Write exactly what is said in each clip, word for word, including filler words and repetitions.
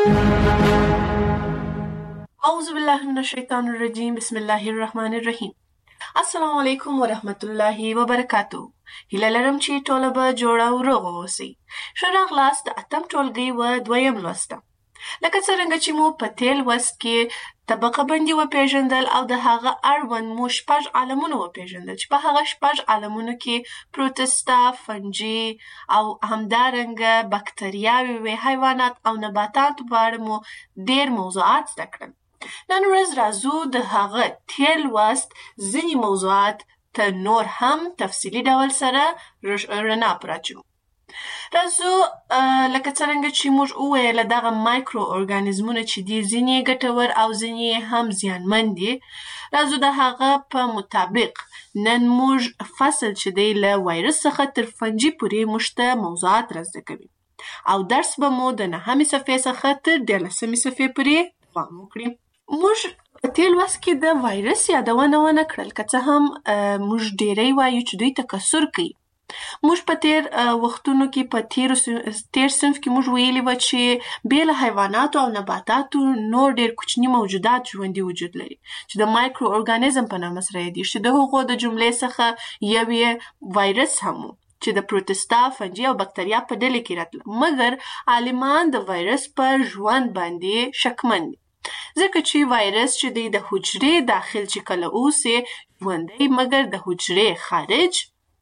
اعوذ بالله من الشیطان الرجیم. بسم الله الرحمن الرحیم. السلام علیکم ورحمت الله وبرکاتو. هیله لرم چې ټوله به جوړه او روغه اوسئ. ښه راغلاست د اتم ټولګي و دویم لوست ته. لکه څرنګه چې مو په تېر لوست کې طبقه بندي وپېژندل او د هغه اړوند مو شپږ عالمونه وپېژندل چې په هغه شپږ عالمونو کې پروتستا، فنجي او همدارنګه بکتریاوې وې، حیوانات او نباتات په اړه مو ډېر موضوعات زده کړل. نن ورځ راځو د هغه تېر لوست ځینې موضوعات ته نور هم تفصیلي ډول سره رڼا پراچو. راځو لکه څرنګه چې موږ وویله دغه مایکرو ارګانیزمونه چې دي ځینې ګټور او ځینې هم زیانمن دي. راځو د هغه په مطابق نن موږ فصل چې دی له وایرس څخه تر فنجي پورې موږ ته موضوعات را زده کوي او درس به مو د نهمې صفحې څخه تر دیارلسمې صفحې پورې دوام وکړي. موږ په تېر لوست کې د وایرس یادونه ونه کړل، که څه هم موږ ډېری وایو چې دوی تکثر کوي. موږ په تېر وختونو کې په تېر تېر صنف کې موږ ویلي وه چې بې له حیواناتو او نباتاتو نور ډېر کوچني موجودات ژوندي وجود لري چې د مایکرو ارګانیزم په نامه سره یادېږي، چې د هغو د جملې څخه یو یې وایرس هم و چې د پروتستا، فنجي او بکتریا په ډلې کې راتله. مګر عالمان د وایرس په ژوند باندې شکمن دي ځکه چې وایرس چې دی د حجرې داخل چې کله اوسي ژوندی، مګر د حجرې خارج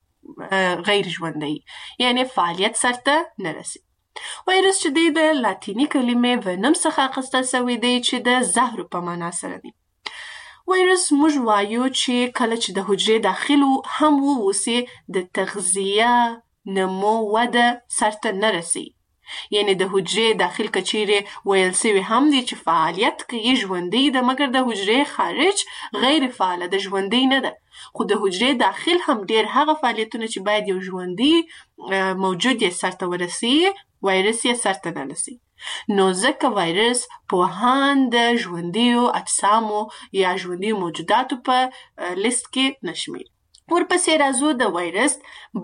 غیر ژوندی، یعنی فعالیت سرته نه رسي. وایرس چې دی د لاتیني کلمې ونم څخه اخیستل سوی دی چې د زهرو په معنا سره دی. وایرس موږ وایو چې کله چې د حجرې داخل هم واوسي د تغذیه، نمو، وده سرته نه رسي. یعنی د حجرې داخل که چیرې ویل سوي هم دي چې فعالیت کوي، ژوندی ده، مګر د حجرې خارج غیر فعاله ده، ژوندی نه ده. خو د حجرې داخل هم ډېر هغه فعالیتونه چې باید یو ژوندی موجود یې سرته ورسي، وایرس یې سرته نه رسي. نو ځکه وایرس پوهان د ژوندیو اجسامو یا ژوندیو موجوداتو په لیست کې نه شمېري. ورپسې راځو د وایرس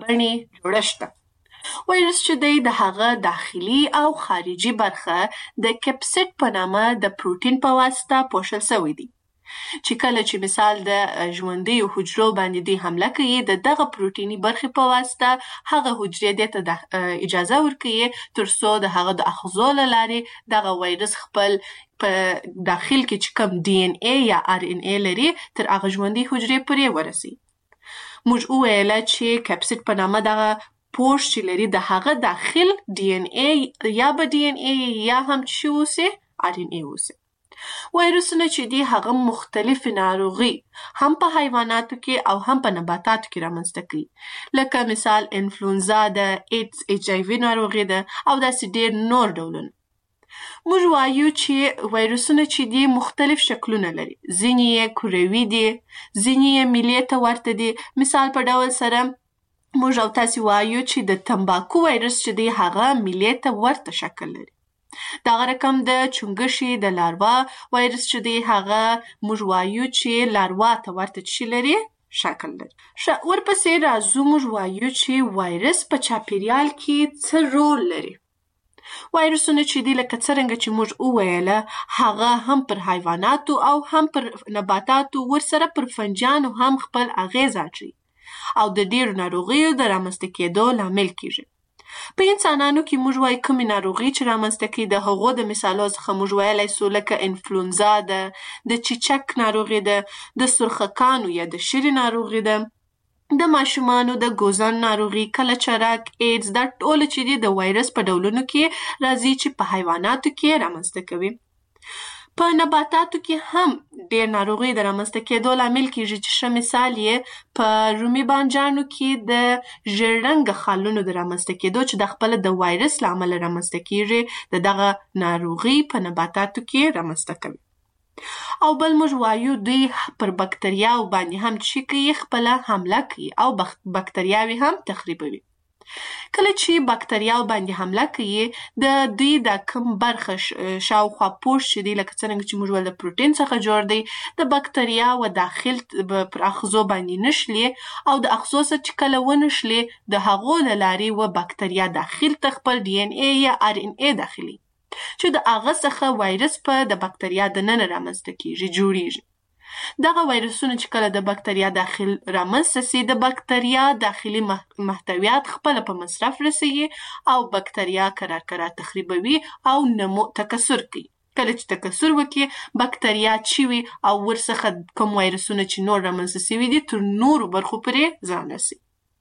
بڼې جوړښت ته. وایرس چې دی د هغه داخلي او خارجي برخه د کپسید په نامه د پروتین په واسطه پوښل سوی دی چې کله چې مثال د ژوندیو حجرو باندې دی حمله کوي، د دغه پروتیني برخې په واسطه هغه حجرې دې ته اجازه ورکوي تر څو د هغه د اخذو له لارې دغه وایرس خپل په داخل کې چې کوم ډي ان اے یا ار ان اے لري تر هغه ژوندۍ حجرې پورې ورسي. موږ وویله چې کپسید په نامه دغه پوښ چې لري د هغه داخل ډي ان اے یا به ډي ان اے یا هم چې اوسي ار ان اے اوسي. وایرسونه چې دي هغه مختلفې ناروغي هم په حیواناتو کې او هم په نباتاتو کې رامنځته کوي، لکه مثال انفلونزا ده، ایډز ایچ آی وي ناروغي ده او داسې ډېر نور ډولونه. موږ وایو چې وایرسونه چې دي مختلف شکلونه لري، ځینې یې کروي دي، ځینې یې میلې ته ورته دي. مثال په ډول سره موږ او تاسې وایو چې د تمباکو وایرس چې دی هغه میلې ته ورته شکل لري. دغه رقم د چونګښې د لاروا وایرس چې دی هغه موږ وایو چې لاروا ته ورته څه لري؟ شکل لري. ورپسې راځو موږ وایو چې وایرس په چاپیریال کې څه رول لري. وایرسونه چې دی لکه څرنګه چې موږ وویله هغه هم پر حیواناتو او هم پر نباتاتو ورسره پر فنجانو هم خپل اغیز اچوي او د ډېرو ناروغیو د رامنځته کېدو لامل کیږي. په انسانانو کې موږ وایو کومې ناروغي چې رامنځته کوي، د هغو د مثالو څخه موږ ویلی سو لکه انفلونزا ده، د چیچک ناروغي ده، د سرخکانو یا د شري ناروغي ده، د ماشومانو د ګوزن ناروغي، کلچرک، ایډز، دا ټول چې دي د وایرس په ډولونو کې راځي چې په حیواناتو کې رامنځته کوي. په نباتاتو کې هم ډېر ناروغي د رامنځته کېدو لامل کیږي چې ښه مثال یې په رومي بانجانو کې د ژیړ رنګه خالونو د رامنځته کېدو چې د خپله د وایرس له امله رامنځته کیږي د دغه ناروغي په نباتاتو کې رامنځته کوي. او بل موږ وایو دوی پر بکتریاو باندې هم چې کوي خپله حمله کوي او بکتریاوې هم تخریبوي. کله چې بکتریاو باندې حمله کوي د دوی د کوم برخه شاوخوا پوښ چې دی لکه څرنګه چې موږ ویل د پروټین څخه جوړ دی، د بکتریاو داخل پر اخذو باندې نشلي او د اخذو څخه چې کله ونشلي د هغو له لارې و بکتریا داخل ته خپل ډي ان اے یا ار ان اے داخلي چې د هغه څخه وایرس په د بکتریا دننه رامنځته کیږي جوړیږي. دغه وایرسونه چې کله د بکتریا داخل رامنځته سي د بکتریا داخلي محتویات خپل په مصرف رسوي او بکتریا کرار کرار تخریبوي او نمو تکثر کوي. کله چې تکثر وکړي بکتریا چوي او ورڅخه کوم وایرسونه چې نور رامنځته سوي دي تر نورو برخو پورې ځان رسي.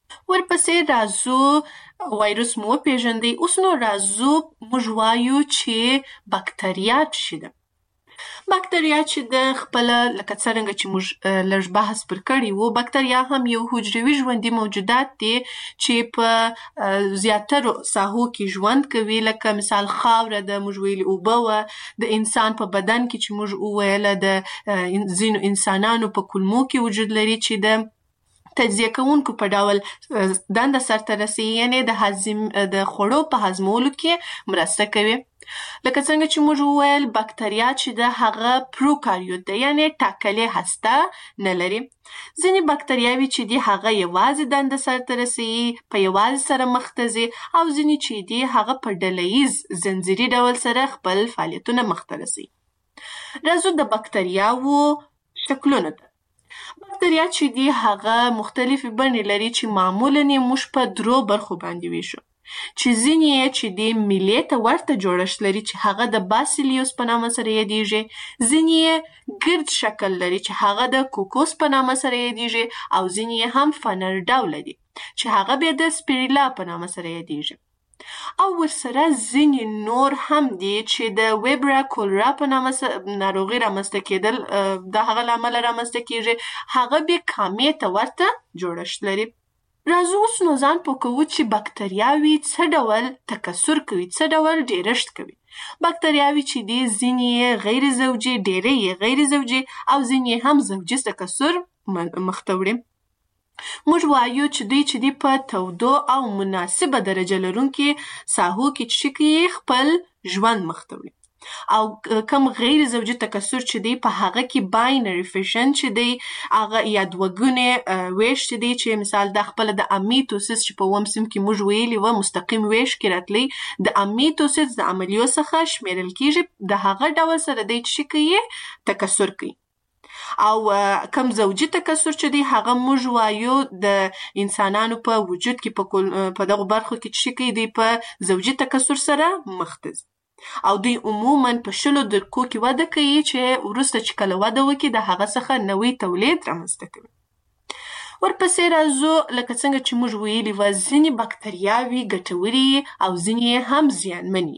ورپسې راځو وایرس مو وپېژندئ. اوس نو راځو موږ وایو چې بکتریا څه ده. بکتریا چې د خپله لکه څرنګه چې موږ لږ بحث پر کړی وو، بکتریا هم یو حجروي ژوندي موجودات دي چې په زیاترو ساحو کې ژوند کوي. لکه مثال خاوره ده، موږ ویلي اوبه وه، د انسان په بدن کې چې موږ وویله د ځینو انسانانو په کولمو کې وجود لري چې د تجزیه کوونکو په ډول دنده سرته رسوي، یعنې د هضم د خوړو په هضمولو کې مرسته کوي. لکه څنګه چې موږ وویل بکتریا چې د هغه پروکاریوت ده، یعنې ټاکلې هسته نه لري. ځینې بکتریاوې چې دي هغه یوازې دنده سرته رسوي، په یوازې سره مخ ته ځي، او ځینې چې دي هغه په ډله ییز زنځیري ډول سره خپل فعالیتونه مخ ته رسوي. راځو د بکتریاوو شکلونو ته. بکتریا چې دي هغه مختلفې بڼې لري چې معمولاً یې موږ په درو برخو باندې ویشو، چې ځینې یې چې د میلې ته ورته جوړښت لري چې هغه د باسیلیوس په نامه سره یادیږي، ځینې یې ګرد شکل لري چې هغه د کوکوس په نامه سره یادیږي، او ځینې یې هم فنر ډوله دي چې هغه بیا د سپیریلا په نامه سره یادیږي. او ورسره ځینې نور هم دي چې د ویبرا کولرا په نامه ناروغي رامنځته کېدل د هغه له امله رامنځته کېږي، هغه بیا کامې ته ورته جوړښت لري. راځو اوس نو ځان پوه کوو چې بکتریاوې څه ډول تکثر کوي، څه ډول ډیرښت کوي. بکتریاوې چې دي ځینې یې غیر زوجي، ډېرې یې غیر زوجي، او ځینې یې هم زوجي تکثر مخته وړي. موږ وایو چې دوی چې دي په تودو او مناسبه درجه لرونکي ساحو کې چې کوي خپل ژوند مخته وړي. او کم غیر زوجي تکثر چې دی په هغه کې باینري فیشن چې دی هغه یا دوهګونې ویش چې دی چې مثال د خپل د امیتوسیس چې په اووم صنف کې موږ ویلي وه مستقیم ویش کې راتلی، د امیتوسیس د عملیو څخه شمیرل کیږي، د هغه ډول سره دی چې کوي تکثر کوي. او کم زوجي تکثر چې دی هغه موږ وایو د انسانانو په وجود کې په دغه برخو کې چې کوي دی په زوجي تکثر سره مخ ته ځي، او دوی عموماً په شلو دقیقو کې وده کوي چې وروسته چې کله وده وکړي د هغه څخه نوی تولید رامنځته کوي. ورپسې راځو لکه څنګه چې موږ ویلي وه ځینې بکتریاوې ګټورې او ځینې هم زیانمنې.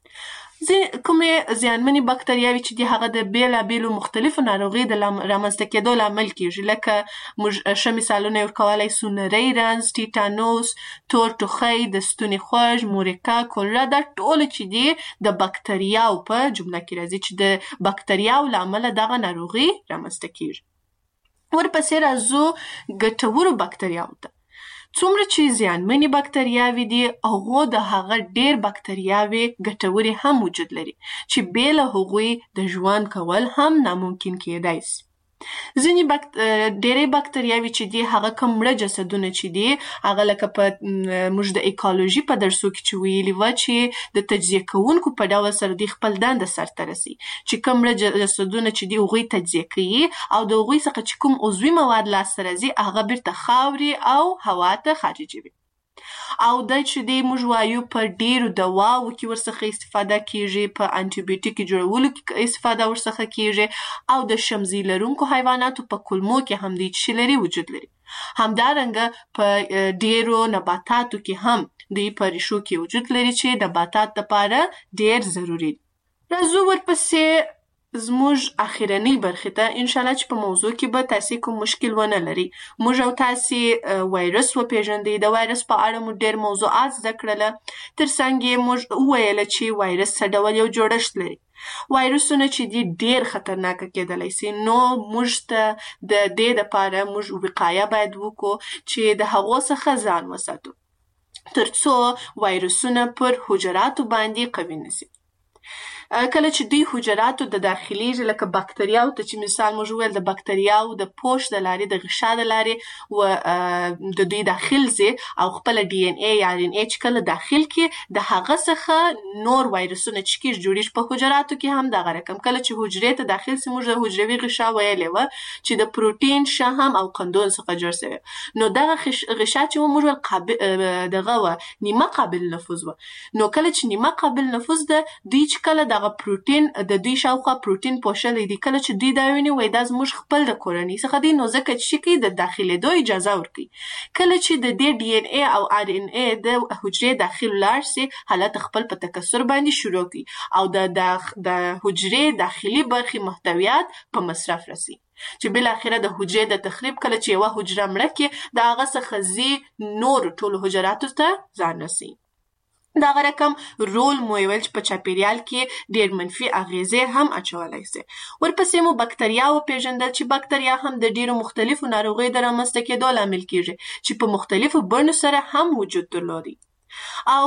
کومې زیانمنې بکتریاوې چې دي هغه د بېلابېلو مختلفو ناروغیو د رامنځته کېدو لامل کېږي، لکه موږ ښه مثالونه یې ورکولی سو نری رنځ، ټیټانوس، تور ټوخی، د ستوني خوږ، مورکا، کولرا، دا ټول چې دي د بکتریاو په جمله کې راځي چې د بکتریاو له امله دغه ناروغي رامنځته کېږي. ورپسې راځو ګټورو بکتریاو ته. څومره چې زیانمنې بکتریاوې دي هغو د هغه ډېر بکتریاوې ګټورې هم وجود لري چې بې له هغوی د ژوند کول هم ناممکن کېدای سي. ځینې بکت... ډېرې بکتریاوې چې دي هغه کوم مړه جسدونه چې دي هغه لکه په موږ د ایکالوژي په درسو کې چې ویلي وه چې د تجزیه کوونکو په ډول سره دوی خپل دنده سرته رسي، چې کوم مړه جسدونه چې دي هغوی تجزیه کوي او د هغوی څخه چې کوم عضوي مواد لاسته راځي هغه بیرته خاورې او هوا ته خارجوي. او دا چې دی موږ وایو په ډیرو دواو کې ورڅخه استفاده کیږي، په انټي بیوټیک جوړولو کې استفاده ورڅخه کیږي، او د شمزي لرونکو حیواناتو په کولمو کې هم دی چې لري وجود لري. همدارنګه په ډیرو نباتاتو کې هم دوی په ریښو کې وجود لري چې نباتات لپاره ډیر ضروري دي. راځو ورپسې زموږ اخیرنۍ برخې ته، انشاءالله چې په موضوع کې به تاسې کوم مشکل ونه لري. موږ او تاسې وایرس وپېژندئ، د وایرس په اړه مو ډېر موضوعات زده کړله، تر څنګ یې موږ وویله چې وایرس څه ډول یو جوړښت لري. وایرسونه چې دي ډېر خطرناکه کېدلی سي، نو موږ ته د دې دپاره موږ وقایه باید وکړو چې د هغو څخه ځان وساتو تر څو وایرسونه پر حجراتو باندې قوي نه سي. کله چې دوی حجراتو د داخليږي لکه بکتریاو ته چې مثال موږ ویل د بکتریاو د پوش د لارې د غشا د لارې و د دوی داخل زی او خپل ډي ان اي یا ار ان اي چې کله داخل کې د هغه څخه نور وایرسونه چې کیږي جوړیږي په حجراتو کې هم دغه رقم کله چې حجرې ته داخل سي موږ د حجروي غشا ویلې و چې د پروتین شحم او قندون څخه جوړ شوی نو دغه غشا چې موږ قابل دغه و نیمه قابل نفوذ و نو کله چې نیمه قابل نفوذ ده دوی چې کله دغه پروتین د دوی شاوخوا پروتین پوښلې دي کله چې دوی دا ویني وای دا زموږ خپل د کورنۍ څخه دی نو ځکه چې کوي د داخلېدو اجازه ورکوي کله چې د دې ډي ان اي او ار ان اي د حجرې داخل لاړ سي حالت خپل په تکثر باندې شروع کوي او د د حجرې داخلي برخې محتویات په مصرف رسي چې بل اخره د حجرې د تخریب کله چې یو حجره مړه کې د هغه څخه زی نور ټول حجراتو ته ځان رسي دا رقم رول مو ویل چې په چاپیریال کې ډیر منفي اغیزې هم اچولای شي ورپسې مو بکتریا او پیژندل چې بکتریا هم د ډیرو مختلفو ناروغیو د رامنځته کېدو لامل کیږي چې په مختلفو بڼو سره هم وجود درلودي او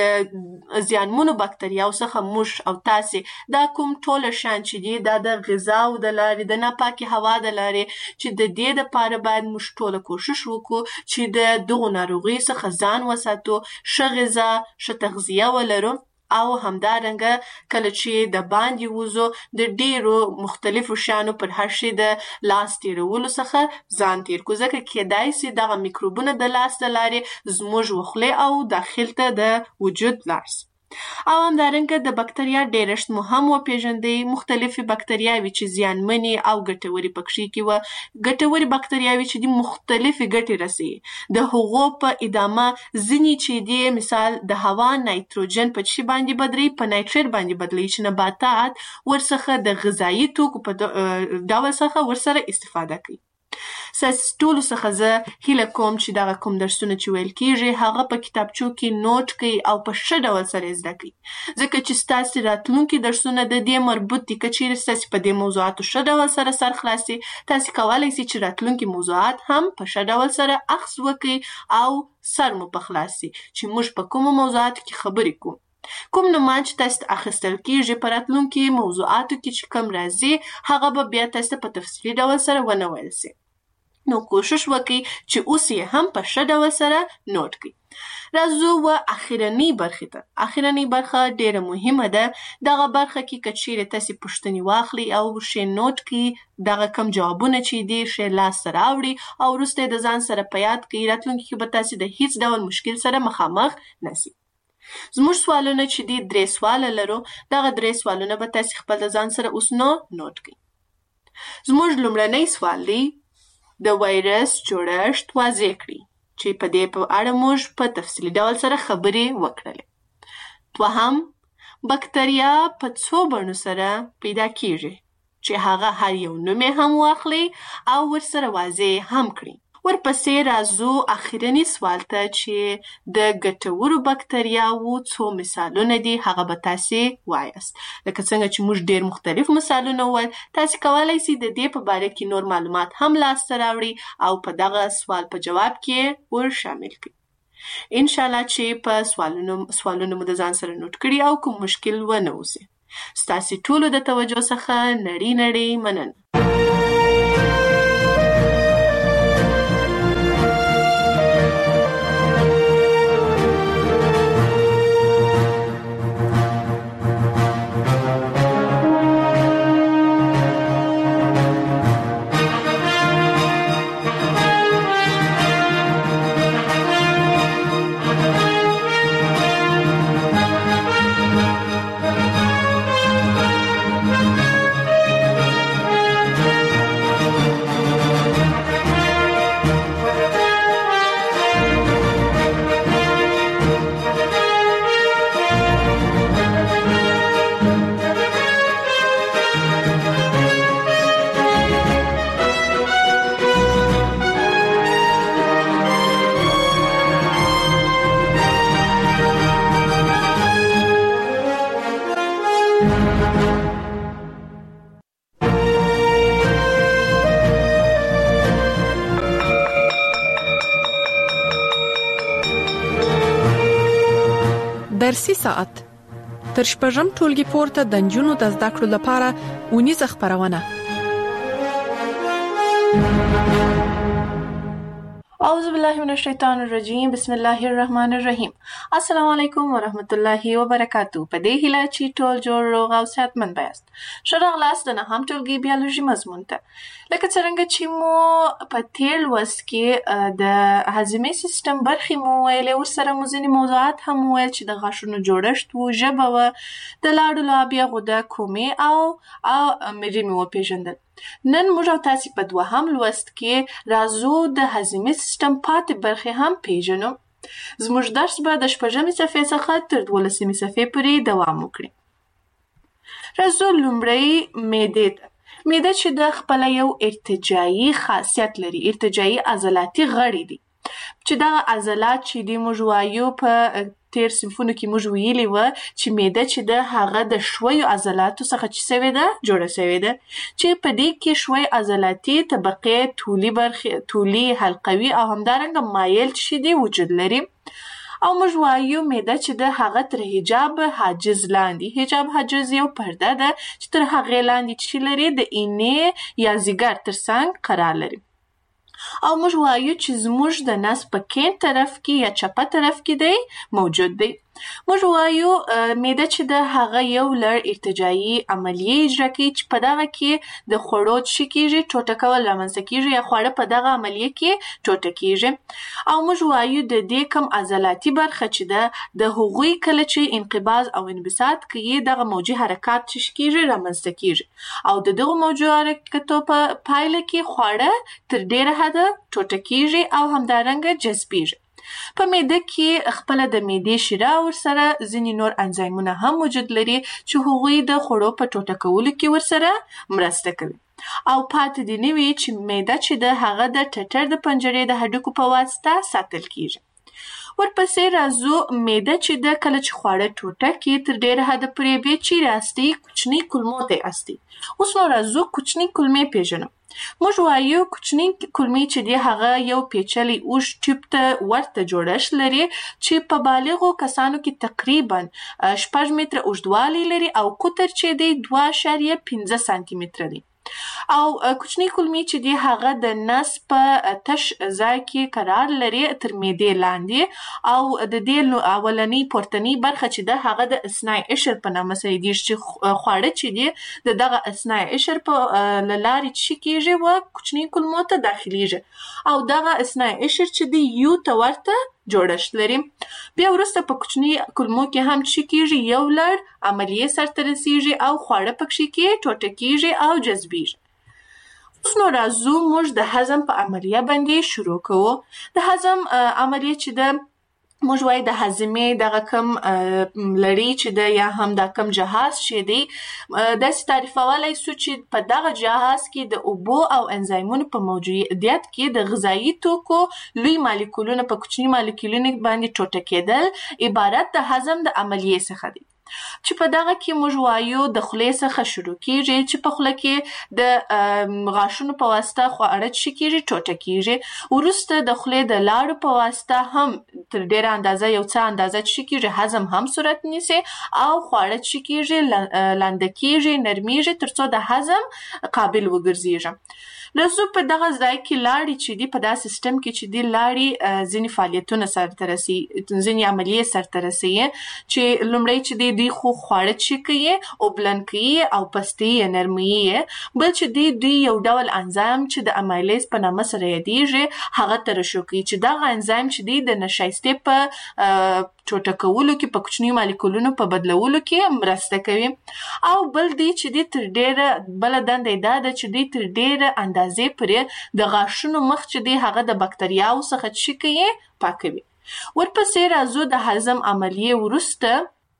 د زیانمنو بکتریاو څخه موږ او تاسو دا کوم ټول شان چې دي دا د غذا او د لارې د ناپاکي هوا د لارې چې د دې لپاره باید موږ ټول کوشش وکړو چې د دغو ناروغیو څخه ځان وساتو ښه غذا ښه تغذیه ولرو او همدارنګه کله چې د باندې وځو د ډیرو مختلفو شیانو پر هر شي د لاس تیرولو څخه ځان تیر کو ځکه کېدای شي دغه میکروبونه د لاس د لارې زموږ وخلې او داخل ته د وجود لاړ او همدارنګه د بکتریا ډیرشت مو هم وپیژندې مختلفې بکتریاوې چې زیانمنې او ګټورې پکښې کې وه ګټورې بکتریاوې چې دي مختلفې ګټې رسوي د هغو په ادامه ځینې چې دي مثال د هوا نایتروجن په څه باندې بدلوي په نایتریت باندې بدلوي چې نباتات ورڅخه د غذایي توکو په ډول څخه ورسره استفاده کوي ساس ټولو څخه زه هیله کوم چې دغه کوم درسونه چې ویل کیږي هغه په کتابچو کې نوٹ کړئ او په ښه ډول سره زده کړئ ځکه چې ستاسو راتلونکي درسونه د دې مربوط دي که چیرې ستاسو په دې موضوعاتو ښه ډول سره سر خلاصي تاسو کولی شئ چې راتلونکي موضوعات هم په ښه ډول سره اخذ وکړئ او سر مو په خلاص شي چې موږ په کومو موضوعاتو کې خبرې کوو کوم نومان چې تاسو اخیستل کیږي په راتلونکي موضوعاتو کې چې کوم راځي هغه به بیا تاسو په تفصیلي ډول سره ونه ویل شي نو کوشش وکړئ چې اوس یې هم په ښه ډول سره نوٹ کړئ راځو و اخرنی برخې ته اخرنی برخه ډیره مهمه ده دغه برخه کې که چیرې تاسو پوښتنې واخلئ او ښه نوٹ کړئ دغه کم جوابونه چې دي ښه لاس سره راوړئ او وروسته د ځان سره په یاد کړئ راتلونکي کې به تاسو د هیڅ ډول مشکل سره مخامخ نشئ زموږ سوالونه چې دي درې سواله لرو دغه درې سوالونه به تاسو خپل د ځان سره اوس نو نوٹ کړئ زموږ لومړنی سوال دی د وایرس جوړښت واضح کړئ چې په دې په اړه موږ په تفصیلي ډول سره خبرې وکړلې دوهم بکتریا په څو بڼو سره پیدا کیږي چې هغه هر یو نوم یې هم واخلئ او ورسره واضح هم کړئ ورپسې راځو اخرنی سوال ته چې د ګټورو بکتریاوو څو مثالونه دي هغه به تاسو وایاست لکه څنګه چې موږ ډیر مختلف مثالونه وویل تاسو کولی شئ د دې په باره کې نور معلومات هم لاسته راوړئ او په دغه سوال په جواب کې ور شامل کړئ ان شاء الله چې په سوالونو سوالونو مو د ځان سره نوٹ کړئ او کوم مشکل ونه اوسي ستاسو ټولو د توجه څخه نړۍ نړۍ مننه درسي ساعت تر شپږم ټولګي پورته د نجونو د زده کړو لپاره ونیزه خپرونه. اعوذ بالله من الشیطان الرجیم بسم الله الرحمن الرحیم. السلام علیکم ورحمت الله وبرکاتو. په دې هیله چې ټول جوړ روغ او صحتمند بایاست. ښه راغلاست د نهم ټولګي بیولوژي مضمون ته. لکه څرنګه چې مو په تیر لوست کې د هاضمې سیستم برخې مو ویلې، ورسره مو ځینې موضوعات هم وویل چې د غاښونو جوړښت و، ژبه وه، د لاړو لابیا، غده، کومې او او مری مې وپېژندل. نن موږ او تاسې په دوهم لوست کې راځو د هاضمې سیستم پاتې برخې هم پیژنو. زموږ درس به د شپږمې صفحې څخه تر دولسمې صفحې پورې دوام وکړي. راځو لومړی معدې ته. معده چې د خپله یو ارتجاعي خاصیت لري، ارتجاعي عضلاتي غړي دي، چې دغه عضلات چې دي موږ وایو په تیر صنفونو کې موږ ویلي وه چې معده چې ده هغه د شویو عضلاتو څخه چې سوې ده جوړه سوې ده، چې په دې کې شوی عضلاتي طبقې، طولي برخې، طولي، حلقوي او همدارنګه مایل چې دي وجود لري. او موږ وایو معده چې ده هغه تر حجاب حاجز لاندې، حجاب حاجز یو پرده ده چې تر هغې لاندې چې لري د اینې یا ځیګر تر څنګ قرار لري. او موږ وایو چې زموږ د نس په کیڼ طرف کې یا چپه طرف کې دی موجود دی. موږ وایو معده چې ده هغه یو لړ ارتجاعي عملیې اجرا کوي چې په دغه کې د خوړو څه کېږي، ټوټه کول رامنځته کېږي یا خواړه په دغه عملیې کې ټوټه کېږي. او موږ وایو د دې کم عضلاتي برخه چې ده د هغوی کله چې انقباض او انبساط کوي دغه موجي حرکات چې کېږي رامنځته کېږي، او د دغو موجي حرکتو په پایله کې خواړه تر ډېره حده ټوټه کېږي او همدارنګه جذبېږي. په معده کې خپله د معدې شیره ورسره ځینې نور انزایمونه هم وجود لري چې هغوی د خوړو په ټوټه کولو کې ورسره مرسته کوي. او پاتې دې نه وي چې معده چې ده هغه د ټټر د پنجرې د هډوکو په واسطه ساتل کېږي. ورپسې راځو معده چې ده کله چې خواړه ټوټه کړي تر ډېره حده پورې بیا چیرې استي؟ کوچنۍ کولمو ته استي. اوس نو راځو کوچنۍ کولمې پیژنو. موږ وایو کوچنۍ کولمې چې دی هغه یو پیچلی اوږد ټیوب ته ورته جوړښت لري چې په بالغو کسانو کې تقریبا شپږ متره اوږدوالی لري او قطر چې دی دوه اعشاریه پنځه سانتي متره دی. او کوچنۍ کولمې چې دی هغه د نس په تش ځای کې قرار لري تر معدې لاندې، او د دې اولنۍ پورتنۍ برخه چې ده هغه د اثنای عشر په نامه سره یادېږي چې خواړه چې دي د دغه اثنای عشر په له لارې څه کېږي و کوچنۍ کولمو ته داخلیږي، او دغه اثنای عشر چې دی یو ته ورته جوړښت لري. بیا وروسته په کوچنۍ کولمو کې هم څه کېږي، یو لړ عملیې سرته رسېږي او خواړه پکښې کې ټوټه کېږي او جذبېږي. اوس نو راځو موږ د هضم په عملیه باندې شروع کوو. د هضم عملیه چې ده موږ وایو د هاضمې دغه کم لړۍ چې ده یا هم دا کم جهاز چې دی داسې تعریفولی سو چې په دغه جهاز کې د اوبو او انزایمونو په موجودیت کې د غذایي توکو لوی مالیکولونه په کوچني مالیکولونو باندې ټوټه کېدل عبارت د هضم د عملیې څخه دی، چې په دغه کې موږ وایو د خولې څخه شروع کېږي چې په خوله کې د غاښونو په واسطه خواړه څه کېږي ټوټه کېږي. وروسته د خولې د لاړو په واسطه هم تر ډېره اندازه یو څه اندازه څه کېږي هضم هم صورت نیسي او خواړه څه کېږي لانده کېږي، نرمیږي تر څو د هضم قابل وګرځېږي. راځو په دغه ځای کې لاړې چې دي په دا سیستم کې چې دي لاړې ځینې فعالیتونه سرته رسوي، ځینې عملیې سرته رسوي چې لومړی چې دی دوی خو خواړه څه کوي اوبلن کوي او پستې یې نرموي یې، بل چې دی دوی یو ډول انزایم چې د امایلیز په نامه سره یادېږي هغه ترشح کوي چې دغه انزایم چې دی د نشایستې په ټوټه کولو کې په کوچنیو مالیکولونو په بدلولو کې مرسته کوي. او بل دی چې دی تر ډېره بله دنده یې دا ده چې دی تر ډېره اندازې پورې د غاښونو مخ چې دی هغه د بکتریاوو څخه څه کوي پاکوي. ورپسې راځو د هضم عملیې وروسته.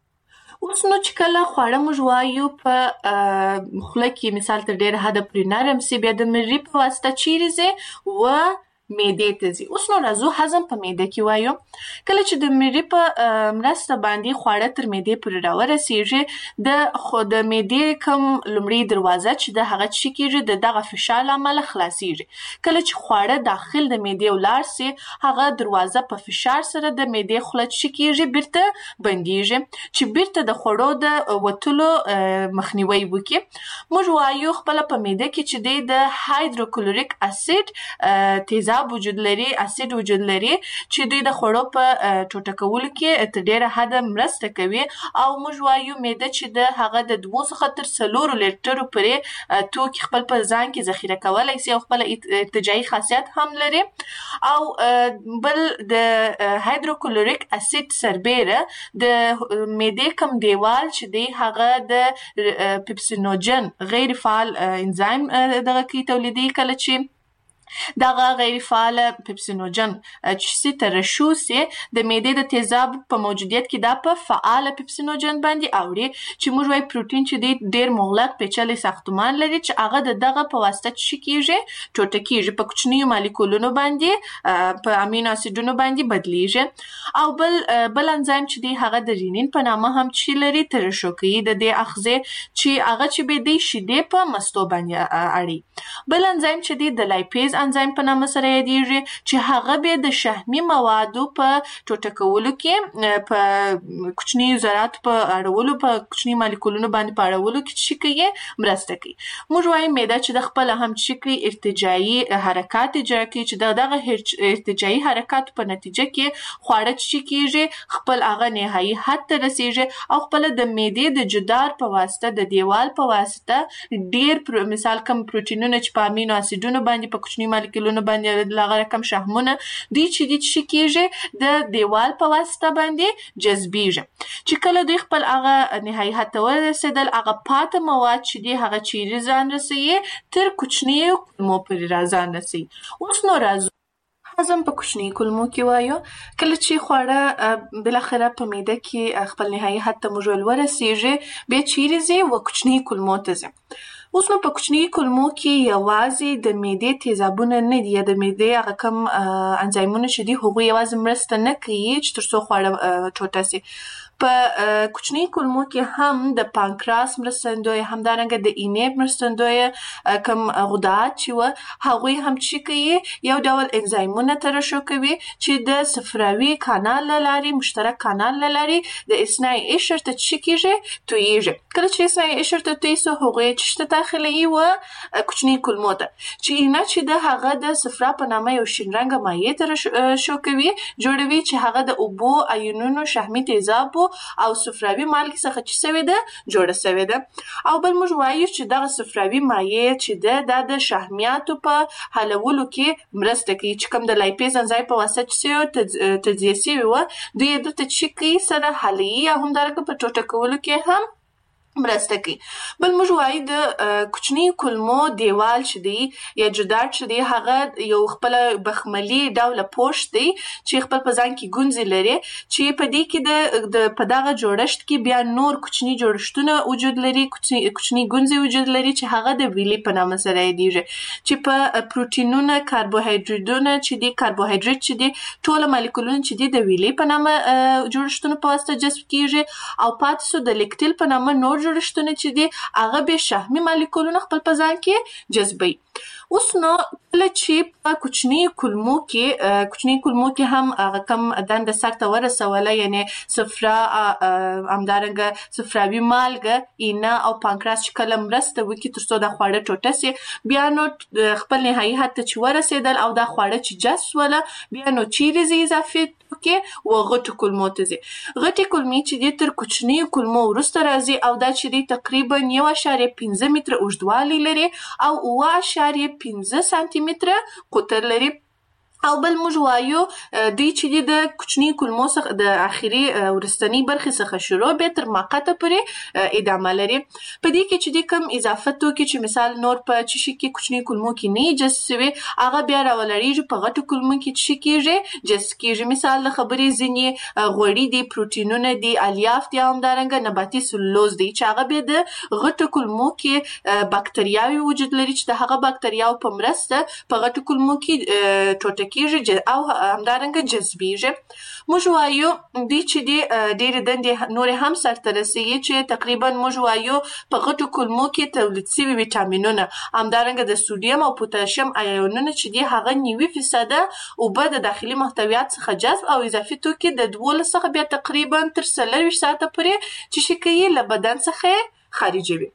اوس نو چې کله خواړه موږ وایو په خوله کې مثال تر ډېره حده پورې نرم سي، بیا د مرۍ په واسطه چیرې ځي و معدې ته ځي. اوس نو راځو هضم په معده کې وایو. کله چې د معدې په مرسته باندې خواړه تر معدې پورې راورسیږي د خو د معدې کوم لومړی دروازه چې د هغه څه کېږي د دغه فشار له امله خلاصیږي. کله چې خواړه داخل د معدې ولاړ سي هغه دروازه په فشار سره د معدې خوله څه کېږي بیرته بندیږي چې بیرته د خوړو د وتلو مخنیوي وکړي. موږ وایو خپل په معده کې چې د هایدروکلوریک اسید تیزاب وجود لري، اسید وجود لري چې دوی د خوړو په ټوټه کولو کې تر ډیره حده مرسته کوي او موږ وایو معده چې د هغه د دوه څخه تر څلورو لیټرو پورې توکي خپل په ځان کې ذخیره کولی سي او خپل ارتجاعي خاصیت هم لري. او بل د هایدروکلوریک اسید سربیره د معدې کوم دیوال چې دی هغه د پیپسینوجن غیر فعال انزایم دغه کې تولیدي. کله چې دغه غیر فعال پیپسینوجن چې ترشو سي د معدې د تیزاب په موجودیت کې دا په فعال پیپسینوجن باندې اوړي چې موږ وايي پروتین چې دی ډیر مغلق پیچلي ساختمان لري چې هغه د دغه په واسطه چې کیږي ټوټه کیږي په کوچنیو مالیکولونو باندې په امینو اسیدونو باندې بدلیږي. او بل بل انزایم چې دی هغه د رینین په نامه هم چې لري ترشو کوي د دې اخزه چې هغه چې به دی شیدې په مستو باندې اړي. بل انزایم چې دی د لایپیز انزایم په نامه سره یادېږي چې هغه به د شحمي موادو په ټوټه کولو کې په کوچني ذرات په اړولو په کوچني مالیکولونو باندې په اړولو کې چې کوي مرسته کوي. موږ وایو معده چې د خپل هم چې کوي ارتجاعي حرکات اجرا کوي چې دغه ارتجاعي حرکات په نتیجه کې خواړه چې کیږي خپل هغه نهایي حد ته رسیږي او خپل د معدې د جدار په واسطه د دیوال په واسطه ډیر مثال کم پروتینونه چې په امینو اسیدونو باندې په کوچني مالیکولونو باندې لغه رقم شحمونه دوی چې دي چې کېږي د دیوال په واسطه باندې جذبیږي چې کله دوی خپل هغه نهایي حد ته ورسېدل هغه پاته مواد چې دي هغه چیرې ځان رسوي تر کوچني کولمو پورې راځان رسوي. اوس نو راځو هضم په کوچني کولمو کې وایو. کله چې خواړه بالاخره په معده کې خپل نهایي حد ته موږ ورسیږي بیا چیرې ځي و کوچني کولمو ته ځي. اوس نو په کوچني کولمو کې یوازې د معدې تیزابونه نه دي یا د معدې هغه کوم انزایمونه چې دي هغوی یوازې مرسته نه کوي چې تر څو خواړه ټوټه سي. په کوچني کولمو کې هم د پانکراس مرستندوی همدارنګه د اینې مرستندوی کوم غدات چې و هغوی هم چې کوي یو ډول انزایمونه ترشح کوي چې د صفراوي کانال له لارې مشترک کانال له لارې د اثناء قشر ته چې کېږي تویږي. کله چې اثناء قشر ته توی سو هغوی چې داخلي و کوچني کولمو ته چې اینه چې د هغه د صفرا په نامه یو شین رنګه مایع ترشح کوي جوړوي چې هغه د اوبو ایونونو شحمي تیزابو او صفراوي مالګې څخه چې سوي ده جوړه سوي ده. او بل موږ وایو چې دغه صفراوي مایع چې ده د شحمیاتو په حلولو کې مرسته کوي چې کوم د لایپیز انزایم په واسطه چې تجزیه سوي و دوی دلته چې کوي سره حلوي او همدارنګه په ټوټه کولو کې هم مرسته کوي. بل موږ وایو د کوچني کولمو دیوال چې دی یا جدار چې دی هغه یو خپل بخملي ډوله پوښ دی چې خپل په ځان کې ګونځې لري چې په دې کې د په دغه جوړښت کې بیا نور کوچني جوړښتونه وجود لري کوچني کوچني ګونځې وجود لري چې هغه د ویلي په نامه سره یادېږي چې په پروتینونه کاربوهایډریټونه چې دي کاربوهایډریټ چې دي ټول مالیکولونه چې دي د ویلي په نامه جوړښتونو په واسطه جذب کیږي او پاتې سو د لیکټیل په نامه نور جوړښتونه چې دي هغه به شحمي مالیکولونه خپل په ځان کې جذبوي. اوس نو کله چې په کوچني کولمو کې کوچني کولمو کې هم هغه کم دنده سرته ورسوله یعنی صفرا همدارنګه صفراوي مالګه اینه او پانکراس چې کله مرسته وکړي تر څو د خواړه ټوټه سي بیا نو خپل نهایي حد ته چې ورسېدل او دا خواړه چې جذب وله بیا نو چیرې ځي اضافي توکي و غټو کولمو ته ځي. غټې کولمې چې دي تر کوچني کولمو وروسته راځي او دا چې دي تقریبا یو اعشاریه پنځه متره اوږدوالی لري او اوه اعشاریه پنځه سانتي متره قطر لري او بل موږ وایو دوی چې د کوچني کلمو څخه د اخري ورستنی برخې څخه شروع به تر ماقته پورې ادامه لري. په دې کې چې د کوم اضافه توکي چې مثال نور په چشي کې کوچني کلمو کې نه جذبوي هغه بیا راولړيږي په غټو کلمو کې چې کېږي جذب کېږي. مثال د خبرې ځینې غوړي دي، پروتینونه دي، الیاف دي، همدارنګه نباتي سلوز دي چې هغه به د غټو کلمو کې باکتریاوي وجود لري چې د هغه باکتریاو په مرسته په غټو کلمو کې ټوټه کېږي او همدارنګه جذبېږي. موږ وایو دوی چې د ډېرې دندې نورې هم سرته رسوي چې تقریبا موږ وایو په غټو کلمو کې تولید شوي ویټامینونه همدارنګه د سودیم او پوتاشیم آیونونه چې دي هغه نوي فیصده اوبه د داخلي محتویات څخه جذب او اضافي توکي د دولس څخه بیا تقریبا تر څلوېښت ساعته پورې چې شي کوي له بدن څخه خارجوي.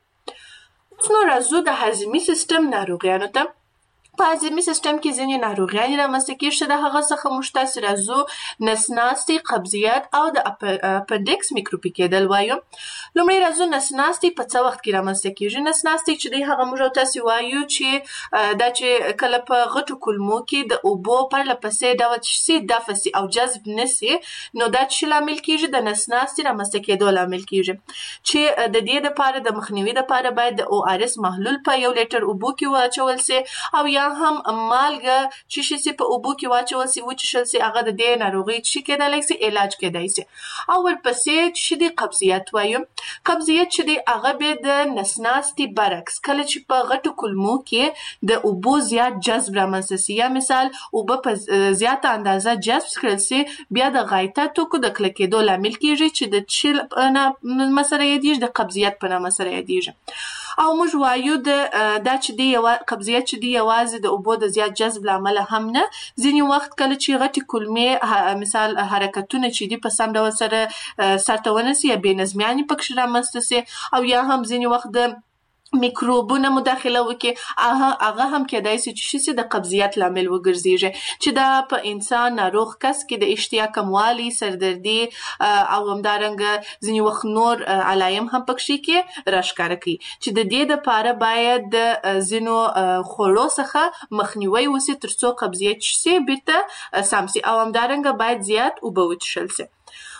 نو راځو د هضمي سیستم ناروغیانو ته. په هضمي سیستم کې ځینې ناروغیانې رامنځته کېږي چې د هغه څخه موږ تاسې راځو نسناستي، قبضیت او د اپنډکس میکروبي کېدل وایو. لومړی راځو نسناستي په څه وخت کې رامنځته کېږي. نسناستي چې دی هغه موږ تاسې وایو چې دا چې کله په غټو کلمو کې د اوبو پرله پسې ډول شي دفع سي او جذب نسي نو دا چې لامل کېږي د نسناستي رامنځته کېدو لامل کېږي چې د دې لپاره د مخنیوي لپاره باید د او ار اس محلول په یو لیټر اوبو کې واچول سي او یا هم مالګه چې شي سي په اوبو کې واچول سي وچشل سي هغه د دې ناروغي چې کېدای سي علاج کېدای سي. او ورپسې چې د قبضیت وایو. قبضیت چې دی هغه به د نسناستي برعکس کله چې په غټو کلمو کې د اوبو زیات جذب رامنځته سي یا مثال اوبه په زیاته اندازه جذب کړل سي بیا د غایطه توکو د کلکېدو لامل کېږي چې د چیل په نامه سره یادېږي د قبضیت په نامه سره یادېږي. او موږ وایو د دا چې دی یو قبضیت چې دی یوازې د اوبو د زیات جذب لامل هم نه، ځینې وخت کله چې غټي کلمې مثال حرکتونه چې دی په سم ډول سره سرته ونسي یا بې نظمیانې پکښې رامنځته سي او یا هم ځینې وخت د میکروبونه مداخله وکړي هغه هم کېدای سي چې شي د قبضیت لامل وګرځيږي چې دا په انسان ناروغ کس کې د اشتها کموالی، سردردي او همدارنګه ځینې وخت نور علایم هم پکښې کې راښکاره کوي چې د دې لپاره باید د ځینو خوړو څخه مخنیوي وسي ترڅو قبضیت شي بیرته سم سي او همدارنګه باید زیات اوبه وڅښل سي.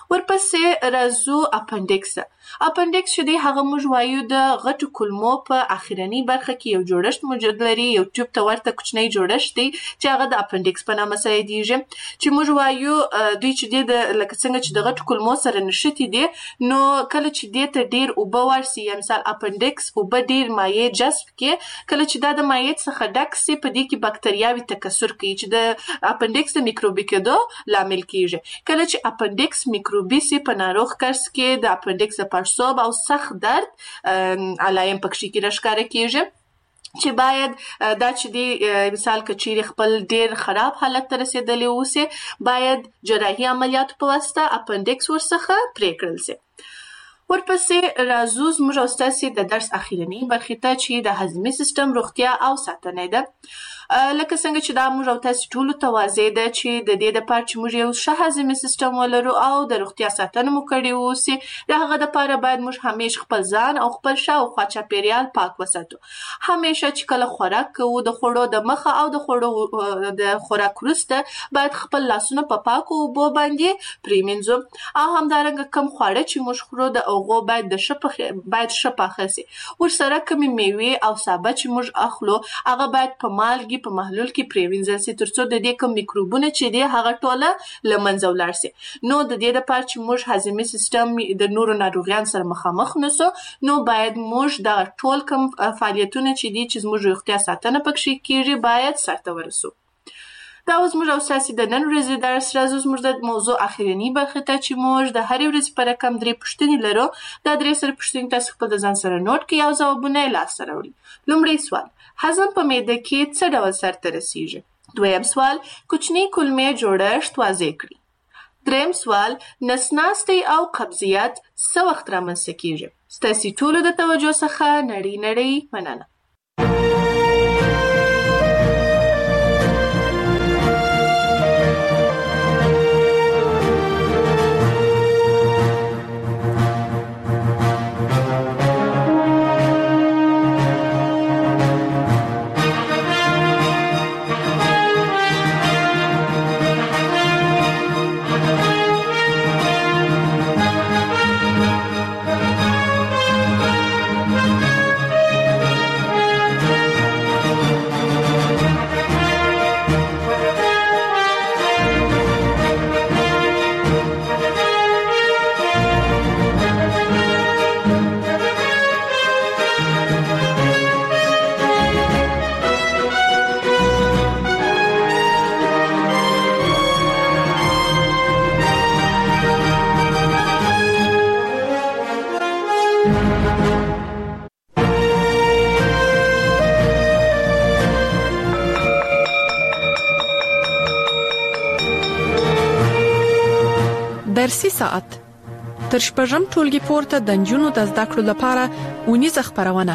ورپسې راځو اپنډکس. اپنډکس چې دی هغه موږ وایو د غټو کلمو په اخرنی برخه کې یو جوړښت موجود لري، یو ټیوب ته ورته کوچنی جوړښت دی چې هغه د اپنډکس په نامه سره یادېږي چې موږ وایو دوی چې دی د لکه څنګه چې د غټو کلمو سره نښتي دي نو کله چې دی ته ډیر اوبه ورسي یا مثال اپنډکس اوبه ډیر مایع جذب کړي کله چې دا د مایع څخه ډک سي په دې کې باکتریاوي تکثر کوي چې د اپنډکس د میکروبي کېدو لامل کېږي. کله چې اپنډکس میکروبي سي په ناروغ کس کې د اپنډکس پړسوب او سخت درد علایم پکښې کې راښکاره کېږي چې باید دا چې دی مثال که چیرې خپل ډیر خراب حالت ته رسېدلی اوسي باید جراحي عملیاتو په واسطه اپنډکس ورڅخه پرې کړل سي. ورپسې راځو زموږ او ستاسې د درس اخرنۍ برخې ته چې د هضمي سیستم روغتیا او ساتنه ده. لکه څنګه چې دا موږ او تاسې ټولو ته واضح ده چې د دې دپاره چې موږ یو ښه هضمي سیستم ولرو او د روغتیا ساتنه مو کړې اوسي د هغه دپاره باید موږ همیشه خپل ځان او خپل شاوخوا چاپېریال پاک وساتو. همیشه چې کله خوراک کوو د خوړو د مخه او د خوړو د خوراک وروسته باید خپل لاسونه په پاکو اوبو باندې پرېمینځو او همدارنګه کم خواړه چې موږ خورو د هغو باید د ښه باید ښه پاخه سي. ورسره کمې میوې او سابه چې موږ اخلو هغه باید په مالګې په محلول کې پرېوینځل سي ترڅو د دې کوم میکروبونه چې دي هغه ټوله له منځه ولاړ سي. نو د دې لپاره چې موږ هضمي سیستم د نورو ناروغیانو سره مخامخ نسو نو باید موږ دا ټول کوم فعالیتونه چې دي چې زموږ روغتیا ساتنه پکښې کېږي باید سرته ورسو. دا اوس موږ او ستاسې د نن ورځې درس راځو زموږ د موضوع اخرنۍ برخې ته چې موږ د هرې ورځې په رقم درې پوښتنې لرو. دا درې سره پوښتنې تاسو خپل د ځان سره نوټ کړئ او ځوابونه یې لاسته راوړئ. لومړی سوال هضم په معده کې څه ډول سرته رسیږي؟ دویم سوال کوچنۍ کلمې جوړښت واضح کړئ. دریم سوال نسناستي او قبضیت څه وخت رامنځته کېږي؟ ستاسې ټولو د توجه څخه نړۍ نړۍ مننه. درسي ساعت تر شپږم ټولګي پورته د نجونو د زده کړو لپاره ونیزه خپرونه.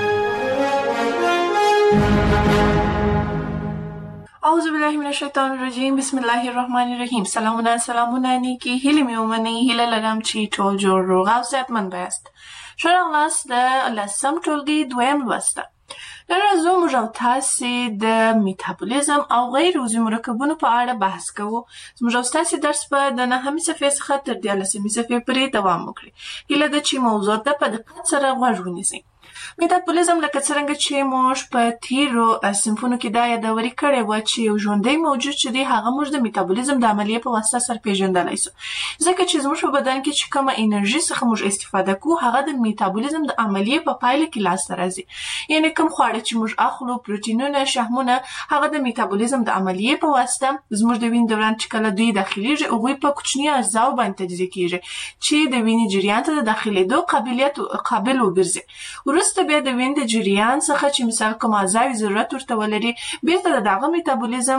اعوذ بالله من الشیطان الرجیم بسم الله الرحمن الرحیم. سلامونه سلامونه نیکی هیله می ومني هیله لرم چې ټول جوړ روغ او صحتمند باشئ. ښه راغلاست د لسم ټولګي دویم لوست. نن ورځ موږ او تاسې د میتابولیزم او غیر عضوي مرکبونو په اړه بحث کوو. زموږ او ستاسې درس به د نهمې صفحې څخه تر دیارلسمې صفحې پورې دوام وکړي. هیله ده چې موضوع ته په دقت سره غوږ ونیسئ. میتابولیزم لکه څرنګه چې موږ په تیرو صنفونو کې دا یادوري کړې وه چې یو ژوندی موجود چې دی هغه موږ د میتابولیزم د عملیې په واسطه سره پیژندلی سو، ځکه چې زموږ په بدن کې چې کومه انرژي څخه موږ استفاده کوو هغه د میتابولیزم د عملیې په پایله کې لاسته راځي. یعنې کوم خواړه چې موږ اخلو، پروټینونه، شحمونه، هغه د میتابولیزم د عملیې په واسطه زموږ د وینې دوران چې کله دوی داخلیږي هغوی په کوچني اجزاو باندې تجزیه کیږي چې د وینې جریان ته د داخلېدو قابلیت قابل وګرځي. وروسته بیا د وینې د جریان څخه چې مثال کوم اعضاوي ضرورت ورته ولري بیرته د دغه میتابولیزم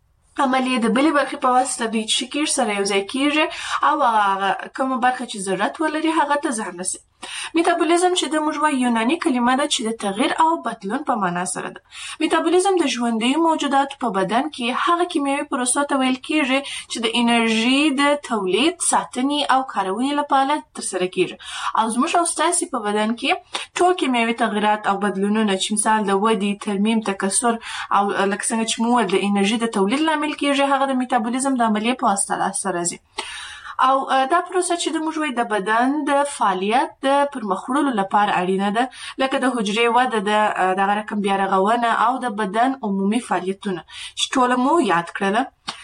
عملیې د بلې برخې په واسطه دوی چې کېږي سره یو ځای کېږي او هغه کومه برخه چې ضرورت ولري هغه ته ځان رسي. میتابولیزم چې د موږ وایو یوناني کلمه ده چې د تغییر او بدلون په معنا سره ده. میتابولیزم د ژوندیو موجوداتو په بدن کې هغه کیمیاوي پروسو ته ویل کېږي چې د انرژي د تولید، ساتنې او کارونې لپاره ترسره کېږي. او زموږ او ستاسې په بدن کې ټول کیمیاوي تغییرات او بدلونونه چې مثال د ودې، ترمیم، تکثر او لکه څنګه چې مو وویل د انرژي د تولید لامل کېږي هغه د میتابولیزم د عملیې په واسطه لاسته راځي. او دا پروسه چې د موږ وایي د بدن د فعالیت د پرمخ وړلو لپاره اړینه ده، لکه د حجرې وده، د دغه رقم بیا رغونه او د بدن عمومي فعالیتونه چې ټوله مو یاد کړله.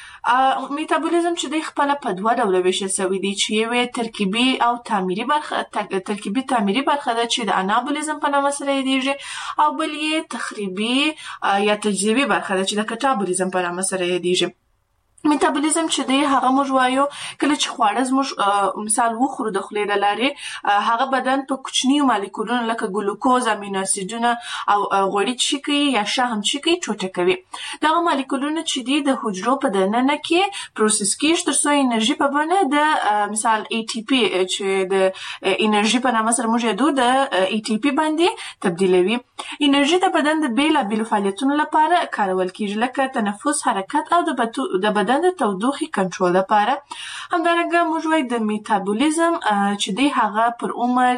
میتابولیزم چې دی خپله په دوه ډوله ویشل سوی دی چې یوې ترکیبي او تعمیري برخه ترکیبي تعمیري برخه ده چې د انابولیزم په نامه سره یادیږي، او بل یې تخریبي یا تجزیوي برخه ده چې د کټابولیزم په نامه سره یادیږي. میتابولیزم چې دی هغه موږ وایو کله چې خواړه زموږ مثال وخورو د خولې له لارې هغه بدن په کوچنیو مالیکولونو لکه ګلوکوز، امینو اسیدونه او غوړي چې کوي یا شحم چې کوي ټوټه کوي. دغه مالیکولونه چې دي د حجرو په دننه کې پروسس کېږي تر څو انرژي په بڼه د مثال ای ټي پي چې د انرژي په نامه سره موږ یادو د ای ټي پي باندې تبدیلوي. انرژي د بدن د بېلابېلو فعالیتونو لپاره کارول کېږي لکه تنفس، حرکت او د بدن د تودوخې کنټرول لپاره. همدارنګه موږ وایو د میتابولیزم چې دی هغه پر عمر،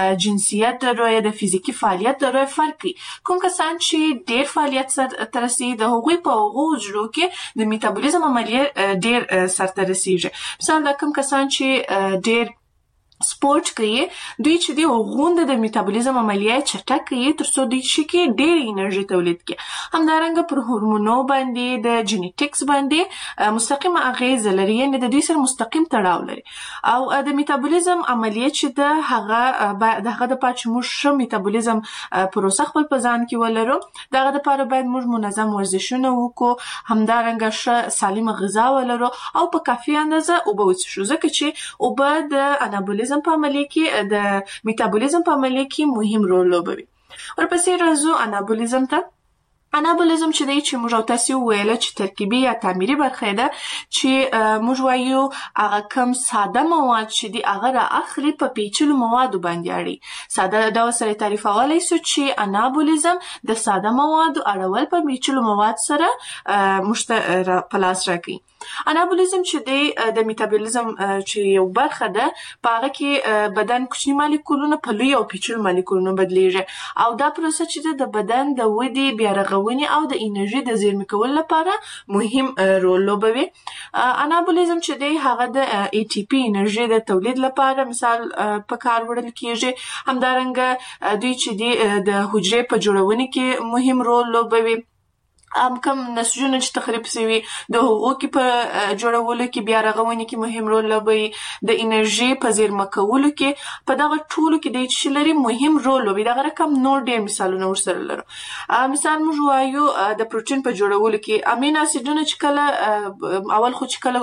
جنسیت د رویه، د فزیکي فعالیت د رویه فرق کوي. کوم کسان چې ډېر فعالیت سرته رسي د هغوی په هغو حجرو کې د میتابولیزم عملیه ډېر سرته رسیږي. مثال دا کوم کسان چې ډېر سپورت کوي دوی چې دی غونډه د میتابولیزم عملیه چټک کوي تر څو دوی چې کې ډېر انرژي تولید کړي. همدارنګه پر هورمونو باندې د جینیټکس باندې مستقیمه اغیزه لري، یعنې د دوی سره مستقیم تړاو لري. او د میتابولیزم عملیه چې ده هغه د هغه دپاره چې موږ ښه میتابولیزم پروسه خپل په ځان کې ولرو دغه دپاره باید موږ منظم ورزشونه وکړو، همدارنګه ښه سالمه غذا ولرو او په کافي اندازه اوبه وڅښو، ځکه چې اوبه د انابولیزم په عملیه کې د میتابولیزم په عملیه کې مهم رول لوبوي. ورپسې راځو انابولیزم ته. انابولیزم چې دی چې موږ او تاسې وویله چې ترکیبي یا تعمیري برخه ده چې موږ وایو هغه کم ساده مواد چې دی هغه را اخلي په پیچلو موادو باندې اړوي. ساده ډول سره تعریفولی سو چې انابولیزم د ساده موادو اړول په پیچلو مواد سره موږ ته په لاس راکوي. انابولیزم چې دی د میتابولیزم چې یو برخه ده په هغه کې بدن کوچني مالیکولونه په لوی او پیچلو مالیکولونو بدلیږي او دا پروسه چې ده د بدن د ودې، بیا رغونې او د انرژي د زیرمې کولو لپاره مهم رول لوبوي. انابولیزم چې دی هغه د ای ټي پي انرژي د تولید لپاره مثال په کار وړل کېږي. همدارنګه دوی چې دی د حجرې په جوړونې کې مهم رول لوبوي. ام کم نسجونه چې تخریب شوي د هغو کې په جوړولو کې بیا رغونې کې مهم رول لوبوي، د انرژي په زیرمه کولو کې په دغه ټولو کې د چې لري مهم رول لوبوي. دغه رقم نور ډېر مثالونه ورسره لرو. مثال موږ وایو د پروتین په جوړولو کې امین اسیدونه چې کله اول خو چې کله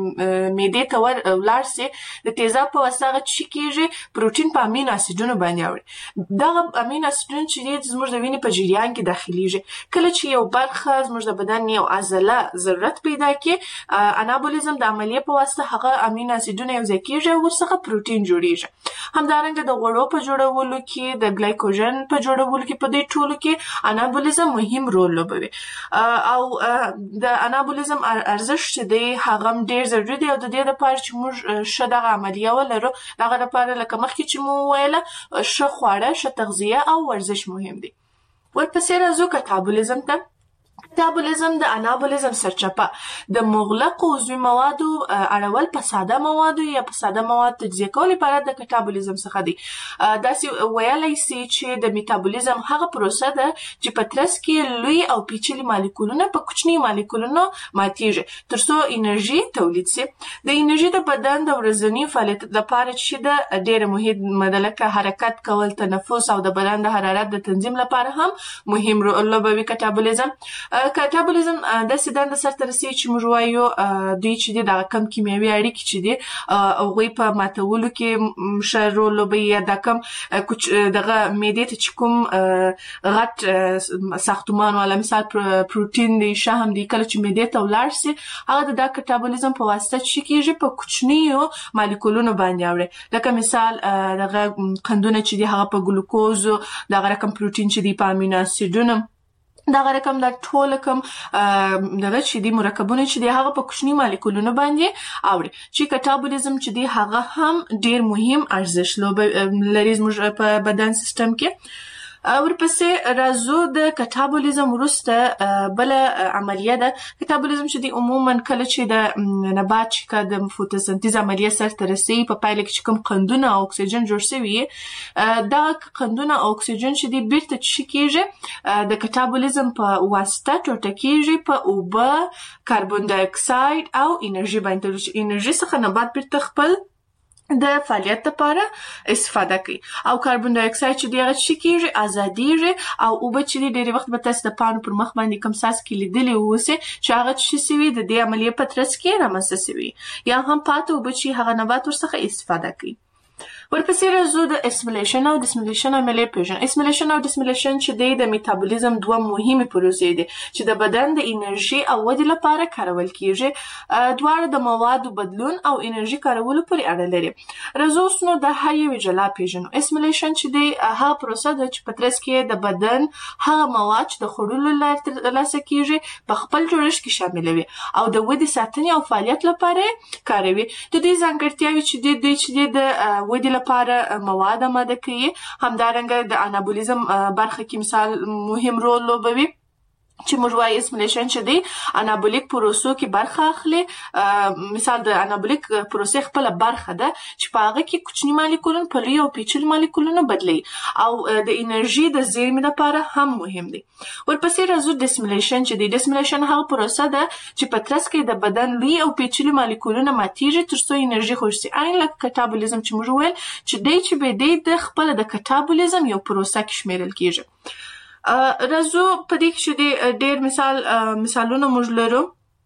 معدې ته ولاړ سي د تیزاب په واسطه هغه څه کېږي پروتین په امین اسیدونو باندې اوړي. دغه امین اسیدونه چې زموږ د وینې په جریان کې داخليږي. کله چې یو برخه زموږ د بدن یو عضله ضرورت پیدا کړي انابولیزم د عملیې په واسطه هغه امین اسیدونه یو ځای کېږي او ورڅخه پروتین جوړیږي. همدارنګه د غوړو په جوړولو کې د ګلایکوجن په جوړولو کې په دې ټولو کې انابولیزم مهم رول لوبوي او د انابولیزم ارزښت چې دی هغه ډېر ضروري دی او د دې لپاره چې موږ ښه دغه عملیه ولرو دغه لپاره لکه مخکې چې مو وویله ښه خواړه ښه تغذیه او ورزش مهم دی. ورپسې راځو کټابولیزم ته. کټابولیزم د انابولیزم سرچپه د مغلقو عضوي موادو اړول په ساده موادو یا په ساده مواد تجزیه کول عبارت د کټابولیزم څخه دی. داسې ویلی سي چې د میټابولیزم هغه پروسه ده چې په ترڅ کې لوی او پیچلي مالیکولونه په کوچني مالیکولونو ماتیږي ترڅو انرژي تولید سي. د انرژي د بدن د ورځني فعالیت لپاره چې د ډېره مهمه ده لکه حرکت کول، تنفس او د بدن د حرارت د تنظیم لپاره هم مهم رول لوبوي کټابولیزم. کټابولیزم داسې دنده سرته رسوي چې موږ وایو دوی چې دي دغه کم کیمیاوي اړیکې چې دي هغوی په ماتولو کې ښه رول لوبوي یا دا کم دغه معدې ته چې کوم غټ ساختمان والا مثال پروتین دی شحم دی کله چې معدې ته ولاړ سي هغه د دا کټابولیزم په واسطه چې کېږي په کوچنیو مالیکولونو باندې اوړي. لکه مثال دغه قندونه چې دي هغه په ګلوکوز دغه رقم پروتین چې دي په امینو اسیدونو دغه رقم د ټول کوم دغه چې دي مرکبونه چې دي هغه په کوچني مالیکولونو باندې اوړي چې کټابولیزم چې دي هغه هم ډېر مهم ارزښت لري زموږ په بدن سیستم کې. ورپسې راځو د کټابولیزم وروسته بل عملیه ده. کټابولیزم چې دی عموما کله چې د نبات چې د فوتوسنتیز عملیه سرته رسي په پایله کې چې کوم قندونه او اکسیجن جوړ شوي دا قندونه او اکسیجن چې دی بیرته چې کېږي د کټابولیزم په واسطه ټوټه کېږي په اوبه، کاربن ډای اکساید او انرژي باندې چې انرژي څخه نبات بیرته خپل د فعالیت لپاره استفاده کوي او کاربن ډای اکساید چې دی هغه چې کېږي ازادیږي او اوبه چې دی ډېری وخت به تاسو د پاڼو پر مخ باندې کوم څاڅکي لیدلي اوسئ چې هغه څه سوي د دې عملیې په ترڅ کې رامنځته سوي یا هم پاتې اوبه چې هغه نبات ورڅخه استفاده کوي. ورپسې راځو د اسمیلیشن او ډسمیلیشن عملیې پیژنو. اسمیلیشن او ډسمیلیشن چې دی د میټابولیزم دوه مهمې پروسې دي چې د بدن د انرژي او ودې لپاره کارول کېږي. دواړه د موادو بدلون او انرژي کارولو پورې اړه لري. راځو اوس نو د هر یوې جلا پیژنو. اسمیلیشن چې دی هغه پروسه ده چې په ترڅ کې د بدن هغه مواد چې د خوړلو له لارې ترلاسه کېږي په خپل جوړښت کې شاملوي او د ودې ساتنې او فعالیت لپاره کاروي. د دې ځانګړتیاوې چې دی دوی چې دی د ودې لپاره مواد آماده کوي. همدارنګه د انابولیزم برخه کې مثال مهم رول لوبوي چې موږ وایو اسمیلیشن چې دی انابولیک پروسو کې برخه اخلي. مثال د انابولیک پروسې خپل برخه ده چې په هغه کې کوچني مالیکولونه په لوی او پیچلي مالیکولونو بدلي او د انرژي د زیرمې لپاره هم مهم دی. ورپسې راځو ډسمیلیشن چې دی. ډسمیلیشن هغه پروسه ده چې په ترڅ کې د بدن لوی او پیچلي مالیکولونه ماتیږي ترڅو انرژي خرج شي. عین لکه کټابولیزم چې موږ ویل چې دی چې به دی د خپل د کټابولیزم یو پروسه کې شمیرل کېږي. راځو په دې کې چې د ډېر مثال مثالونه موږ لرو.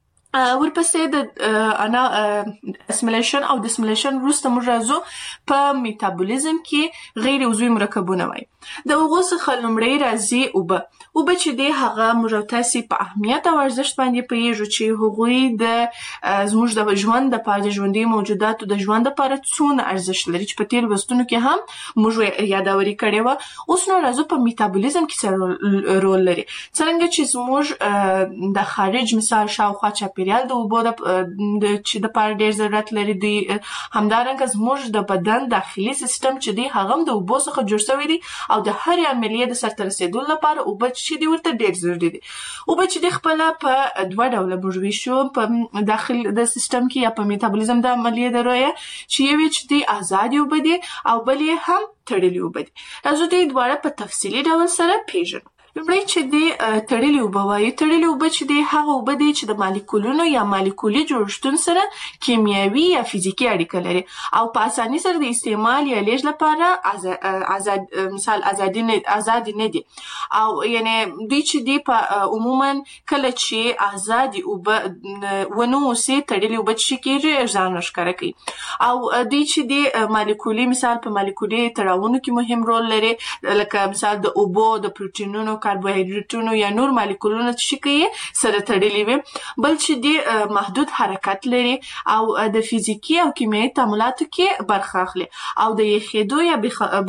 ورپسې د انا اسمیلیشن او ډسمیلیشن وروسته موږ راځو په میټابولیزم کې غیر عضوي مرکبونه وایي. د هغو څخه لومړی راځي اوبه. اوبه چې دی هغه موږ تاسې په اهمیت او ارزښت باندې پوهېږو چې هغوی د زموږ د ژوند دپاره د ژوندي موجوداتو د ژوند دپاره څومره ارزښت لري چې په تېرو لوستونو کې هم موږ یادوري کړې وه. اوس نو راځو په میټابولیزم کې څه رول لري. څرنګه چې زموږ د خارج مثال شاوخوا چاپېریال د اوبو چې دپاره ډېر ضرورت لري دوی همدارنګه زموږ د بدن داخلي سیستم چې دی هغه هم د اوبو څخه جوړ شوی دی او د هرې عملیې د سرته رسېدو لپاره اوبه چې دي ورته ډېر ضروري دي. اوبه چې دي خپله په دوه ډوله موږ ویشو په داخل د سیستم کې یا په میټابولیزم د عملیې د رویه چې یو یې چې دي ازادې اوبه دي او بل یې هم تړلې اوبه دي. راځو دې دواړه په تفصیلي ډول سره پیژنو. لومړی چې دی تړلې اوبه وایي، تړلې اوبه چې دی هغه اوبه دی چې د مالیکولونو یا مالیکولي جوړښتونو سره کیمیاوي یا فزیکي اړیکه لري او په اساني سره د استعمال یا لیږد لپاره آزاد مثال ازادي نه آزاد نه دي. او یعنی دوی چې دی په عموما کله چې آزادي اوبه ونه اوسي تړلې اوبه چې کېږي ځان ښکاره کوي. او دوی چې دی مالیکولي مثال په مالیکولي تړاوونو کې مهم رول لري، لکه مثال د اوبو د پروتینونو کاربوهایډریټونو یا نور مالیکولونو چې کوي سره تړلي وي. بل چې دی محدود حرکت لري او د فزیکی او کیمیاوي تعاملاتو کې برخه اخلي. او د یخېدو یا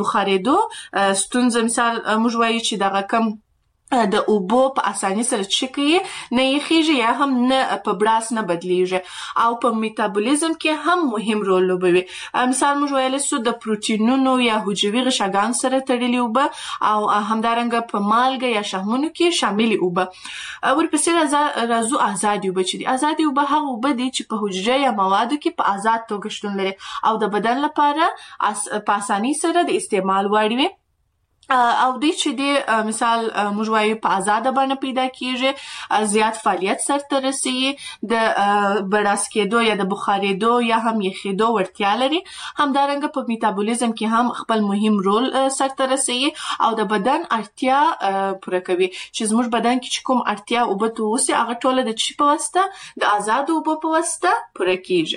بخارېدو ستونزه مثال موږ وایو چې دغه کم د اوبو په اساني سره چې کوي نه یخېږي یا هم نه په براس نه بدلیږي او په میتابولیزم کې هم مهم رول لوبوي. مثال موږ ویلی سو د پروتینونو یا حجروي غشاګانو سره تړلي اوبه او همدارنګه په مالګه یا شحمونو کې شاملې اوبه. ورپسې راځو ازادي اوبه چې دي. ازادي اوبه هغه اوبه دي چې په حجره یا موادو کې په ازاد توګه شتون لري او د بدن لپاره په اساني سره د استعمال وړ وي. او دوی چې دی مثال موږ وایو په آزاده بڼه پیدا کیږي، زیات فعالیت سرته رسوي، د بړاس کېدو یا د بخارېدو یا هم یخېدو وړتیا لري. همدارنګه په میتابولیزم کې هم خپل مهم رول سرته رسوي او د بدن اړتیا پوره کوي. چې زموږ بدن کې چې کوم اړتیا اوبه ته اوسي هغه ټوله د چی په واسطه د آزادو اوبو په واسطه پوره کیږي.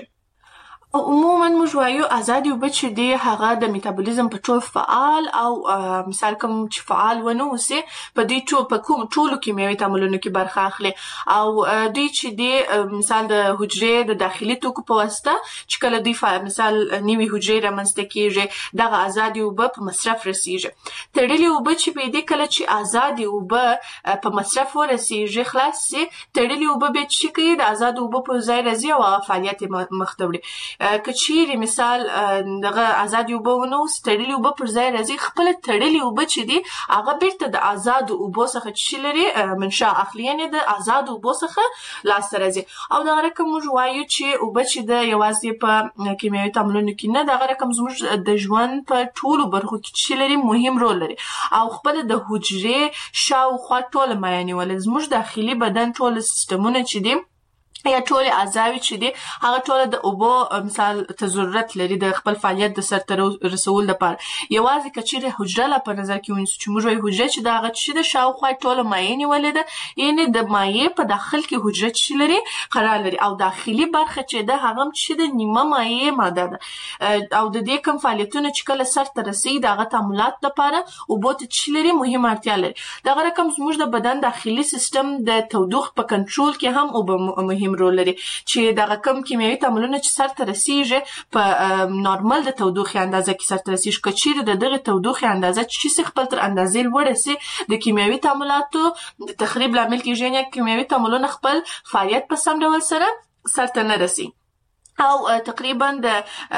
او عموما موږ وایو ازادي اوبه چې دی هغه د میتابولیزم په ټول فعال او مثال کوم چې فعال ونه اوسي په دې ټول په کوم ټولو کیمیاوي تعاملونو کې برخه اخلي. او دوی چې دی مثال د حجرې د داخلي توکو په واسطه چې کله دوی مثال نوي حجرې رامنځته کیږي دغه ازادي اوبه په مصرف رسیږي. تړلې اوبه چې په دې کله چې ازادي اوبه په مصرف ورسیږي خلاص سي، تړلې اوبه به چې کوي د ازادو اوبو په ځای راځي او فعالیت مخ ته وړي. کچيري مثال دغه ازادي اوبه ونه اوس تړلې اوبه پر ځای راځي، خپل تړلې اوبه چې دي هغه بیرته د آزادو اوبو څخه چې لري منشا اخلي، یعنی د آزادو اوبو څخه لاسته راځي. او دغه رقم موږ وایو چې اوبه چې د یوازې په کیمیاوي تعاملونو کې نه، دغه رقم زموږ د ژوند په ټولو برخو کې چې لري مهم رول لري او خپل د حجرې شاوخوا ټوله مایع نیول. زموږ داخلي بدن ټول سیستمونه چې دي یا ټول اعضاوي چې دي هغه ټول د اوبو مثال ته ضرورت لري د خپل فعالیت د سرته رسول لپاره. یوازې کچېرې حجره لا په نظر کې ونیسو چې موږ وایو حجره چې دغه چې د شاوخوا ټوله مایع نیولې ده، یعنی د مایع په داخل کې حجره چې لري قرار لري او داخلي برخه چې ده هغه چې د نیمه مایع ماده ده. او د دې کوم فعالیتونه چې کله سرته رسي دغه تعاملات لپاره اوبو ته چې لري مهم اړتیا لري. دغه رقم زموږ د بدن داخلي سیستم د تودوخې په کنټرول کې هم اوبه مهم رول لري چې دغه کم کیمیاوي تعاملونه چې سرته رسیږي په نورمال د تودوخې اندازه کې سرته رسیږي. که چیرې د دغه تودوخې اندازه چې خپل تر اندازې لوړه سي د کیمیاوي تعاملاتو د تخریب لامل کېږي، یعنې کیمیاوي تعاملونه خپل فعالیت په سم ډول سره سرته نه رسي. او تقریبا د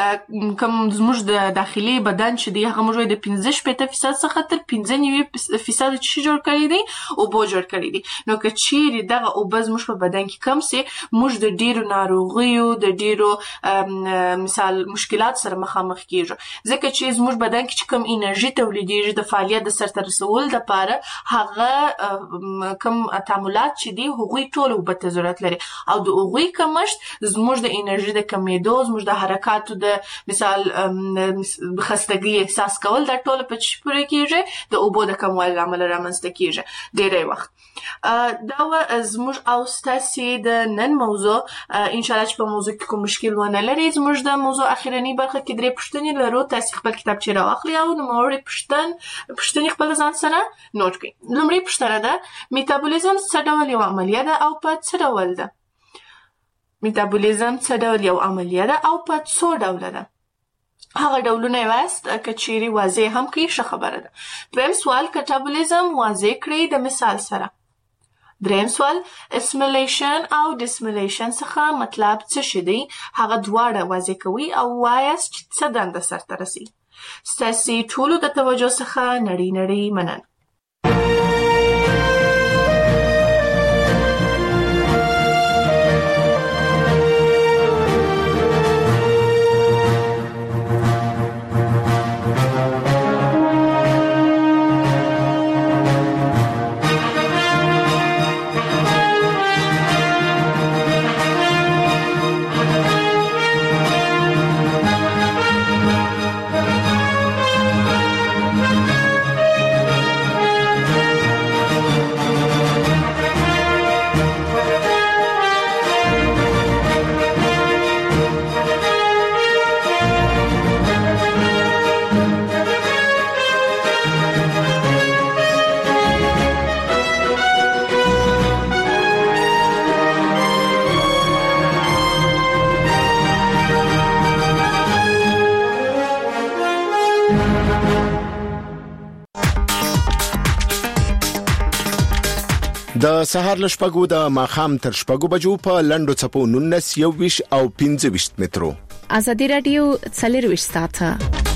کوم زموږ د داخلي بدن چې دی هغه موږ د پنځه شپېته فیصد څخه تر پنځه نوي فیصد چې جوړ کړی دی اوبو جوړ کړی دی. نو که چیرې دغه اوبه زموږ په بدن کې کم سي، موږ د ډیرو ناروغیو د ډیرو مثال مشکلات سره مخامخ کیږو، ځکه چې زموږ بدن کې چې کم انرژي تولیدېږي د فعالیت د سرته رسول لپاره هغه کم تعاملات چې دی هغوی ټول اوبه ته ضرورت لري او د هغوی کمښت زموږ د انرژي د کمیدو، زموږ د حرکاتو د مثال خستګي احساس کول دا ټول په چی پوره کیږي د اوبو د کموالي له امله رامنځته کیږي ډیری وخت. دا و زموږ او ستاسې د نن موضوع. ان شاء الله چې په موضوع کې کوم مشکل ونه لري. زموږ د موضوع اخرنی برخه کې درې پوښتنې لرو، تاسې خپل کتابچې راواخلئ او نوموړې پوښتن پوښتنې خپل ځان سره نوٹ کړئ. لومړی پوښتنه ده میتابولیزم څه ډول یو عملیه ده او په څه ډول ده؟ میتابولیزم څه ډول یو عملیه ده او په څو ډوله ده؟ هغه ډولونه یواست که چیرې واضح هم کړئ ښه خبره ده. دویم سوال کټابولیزم واضح کړئ د مثال سره. دریم سوال اسمیلیشن او ډسمیلیشن څخه مطلب څه شی دی؟ هغه دواړه واضح کوئ او وایاست چې څه دنده سرته رسي. ستاسې ټولو د توجه څخه نړۍ نړۍ مننه. د سهار لشپګو د ماخام تر شپګو بجو په لندو چپو نونس یو ویش او پنځه ویشت مترو. ازادي رادیو څلور ویشت ساعته